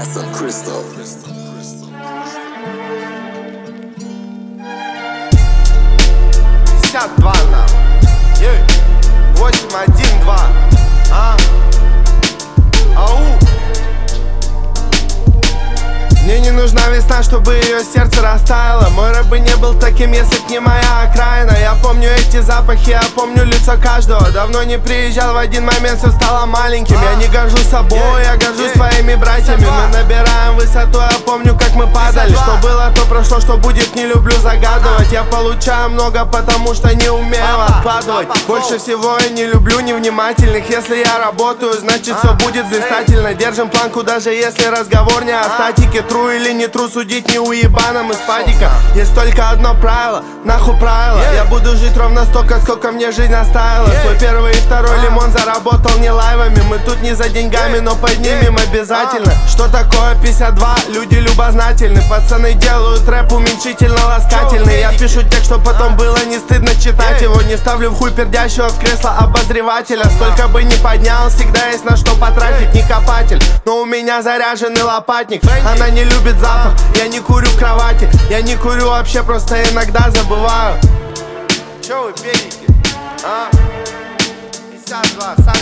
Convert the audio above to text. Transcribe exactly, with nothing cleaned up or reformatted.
Acid Crystal. пятьдесят два на восемь один два. А? Ау. Мне не нужна весна, чтобы ее сердце растаяло. Мой рэп бы не был таким, если б не моя окраина. Я помню эти запахи, я помню лицо каждого. Давно не приезжал, в один момент все стало маленьким. Я не горжусь собой, я горжусь своими братьями. Мы набираем высоту, я помню, как мы падали. Что было, то прошло, что будет, не люблю загадывать. Я получаю много, потому что не умею откладывать. Больше всего я не люблю невнимательных. Если я работаю, значит все будет блистательно. Держим планку, даже если разговор не о статике. Тру или не тру, судить не уебаном из падика. Есть только одно правило, нахуй правило. Я буду жить ровно столько, сколько мне жизнь оставила. Свой первый и второй лимон заработал не лайвами. Мы тут не за деньгами, но поднимем обязательно. Что такое пятьдесят два? Люди любознательны. Пацаны делают рэп уменьшительно-ласкательный. Я пишу текст, что потом было не стыдно читать его. Не ставлю в хуй пердящего в кресло обозревателя. Сколько бы ни поднял, всегда есть на что потратить. Не копатель, но у меня заряженный лопатник. Она не любит запах, я не курю в кровати. Я не курю вообще, просто иногда забываю. Чё вы педики? А? пятьдесят два